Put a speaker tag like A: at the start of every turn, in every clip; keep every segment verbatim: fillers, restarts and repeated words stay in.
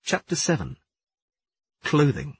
A: Chapter seven. Clothing.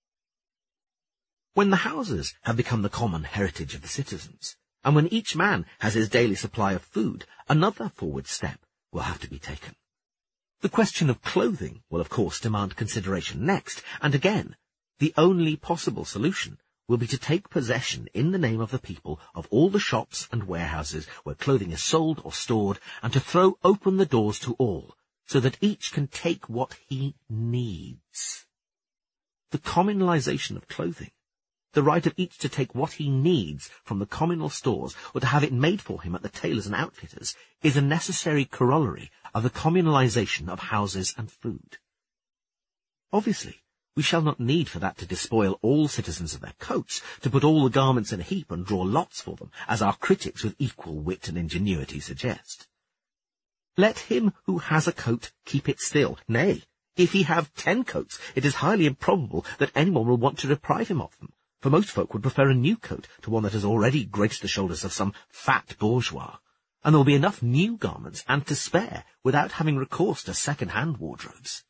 A: When the houses have become the common heritage of the citizens, and when each man has his daily supply of food, another forward step will have to be taken. The question of clothing will of course demand consideration next, and again, the only possible solution will be to take possession in the name of the people of all the shops and warehouses where clothing is sold or stored, and to throw open the doors to all, so that each can take what he needs. The communalization of clothing, the right of each to take what he needs from the communal stores or to have it made for him at the tailors and outfitters, is a necessary corollary of the communalization of houses and food. Obviously, we shall not need for that to despoil all citizens of their coats, to put all the garments in a heap and draw lots for them, as our critics with equal wit and ingenuity suggest. Let him who has a coat keep it still. Nay, if he have ten coats, it is highly improbable that anyone will want to deprive him of them, for most folk would prefer a new coat to one that has already graced the shoulders of some fat bourgeois, and there will be enough new garments and to spare without having recourse to second-hand wardrobes.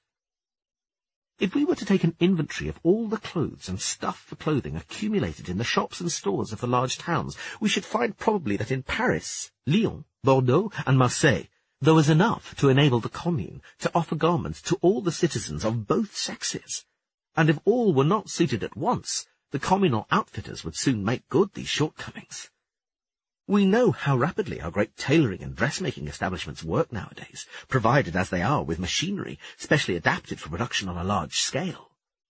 A: If we were to take an inventory of all the clothes and stuff for clothing accumulated in the shops and stores of the large towns, we should find probably that in Paris, Lyon, Bordeaux, and Marseille, there was enough to enable the commune to offer garments to all the citizens of both sexes, and if all were not suited at once, the communal outfitters would soon make good these shortcomings. We know how rapidly our great tailoring and dressmaking establishments work nowadays, provided as they are with machinery specially adapted for production on a large scale.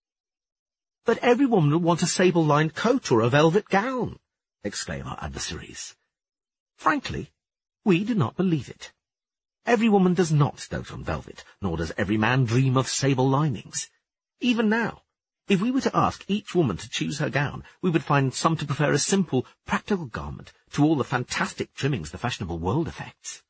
A: But every woman will want a sable-lined coat or a velvet gown, exclaim our adversaries. Frankly, we do not believe it. Every woman does not dote on velvet, nor does every man dream of sable linings. Even now, if we were to ask each woman to choose her gown, we would find some to prefer a simple, practical garment to all the fantastic trimmings the fashionable world affects.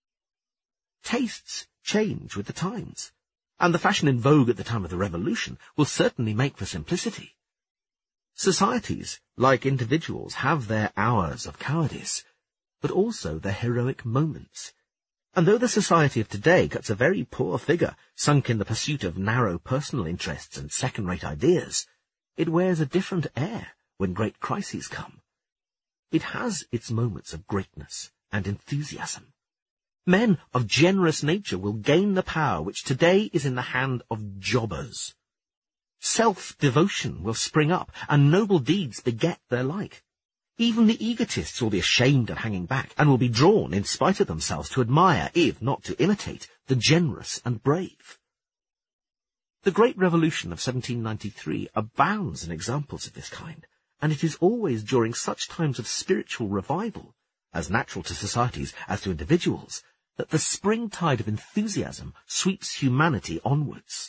A: Tastes change with the times, and the fashion in vogue at the time of the Revolution will certainly make for simplicity. Societies, like individuals, have their hours of cowardice, but also their heroic moments. And though the society of today cuts a very poor figure, sunk in the pursuit of narrow personal interests and second-rate ideas, it wears a different air when great crises come. It has its moments of greatness and enthusiasm. Men of generous nature will gain the power which today is in the hand of jobbers. Self-devotion will spring up, and noble deeds beget their like. Even the egotists will be ashamed of hanging back, and will be drawn, in spite of themselves, to admire, if not to imitate, the generous and brave. The Great Revolution of seventeen ninety-three abounds in examples of this kind, and it is always during such times of spiritual revival, as natural to societies as to individuals, that the springtide of enthusiasm sweeps humanity onwards.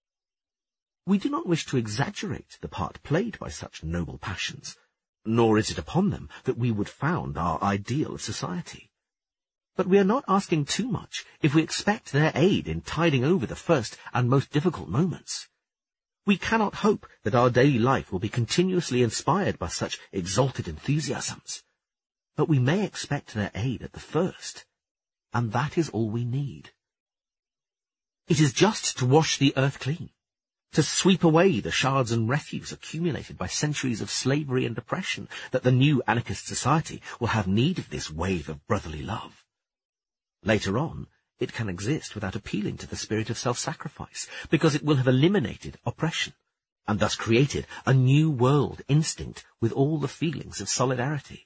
A: We do not wish to exaggerate the part played by such noble passions, nor is it upon them that we would found our ideal of society. But we are not asking too much if we expect their aid in tiding over the first and most difficult moments. We cannot hope that our daily life will be continuously inspired by such exalted enthusiasms, but we may expect their aid at the first, and that is all we need. It is just to wash the earth clean, to sweep away the shards and refuse accumulated by centuries of slavery and oppression, that the new anarchist society will have need of this wave of brotherly love. Later on, it can exist without appealing to the spirit of self-sacrifice, because it will have eliminated oppression, and thus created a new world instinct with all the feelings of solidarity.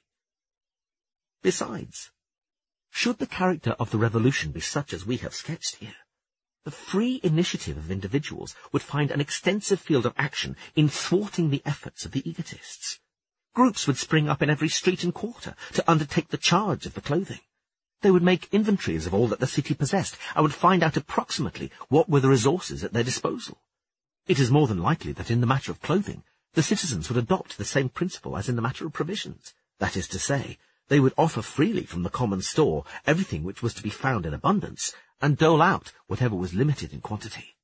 A: Besides, should the character of the revolution be such as we have sketched here, the free initiative of individuals would find an extensive field of action in thwarting the efforts of the egotists. Groups would spring up in every street and quarter to undertake the charge of the clothing. They would make inventories of all that the city possessed, and would find out approximately what were the resources at their disposal. It is more than likely that in the matter of clothing, the citizens would adopt the same principle as in the matter of provisions. That is to say, they would offer freely from the common store everything which was to be found in abundance, and dole out whatever was limited in quantity.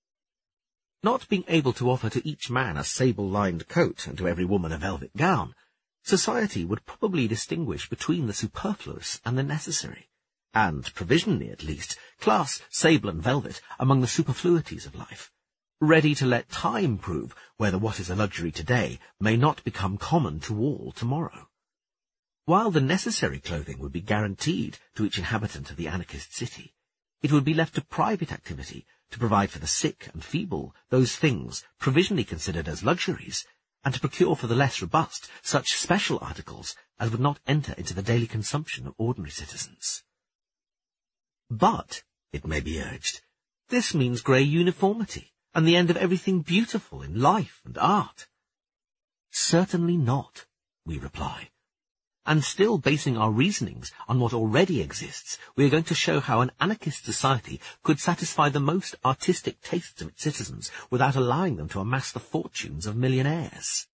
A: Not being able to offer to each man a sable-lined coat and to every woman a velvet gown, society would probably distinguish between the superfluous and the necessary, and, provisionally at least, class sable and velvet among the superfluities of life, ready to let time prove whether what is a luxury today may not become common to all tomorrow. While the necessary clothing would be guaranteed to each inhabitant of the anarchist city, it would be left to private activity to provide for the sick and feeble those things provisionally considered as luxuries, and to procure for the less robust such special articles as would not enter into the daily consumption of ordinary citizens. But, it may be urged, this means grey uniformity, and the end of everything beautiful in life and art. Certainly not, we reply. And still basing our reasonings on what already exists, we are going to show how an anarchist society could satisfy the most artistic tastes of its citizens without allowing them to amass the fortunes of millionaires.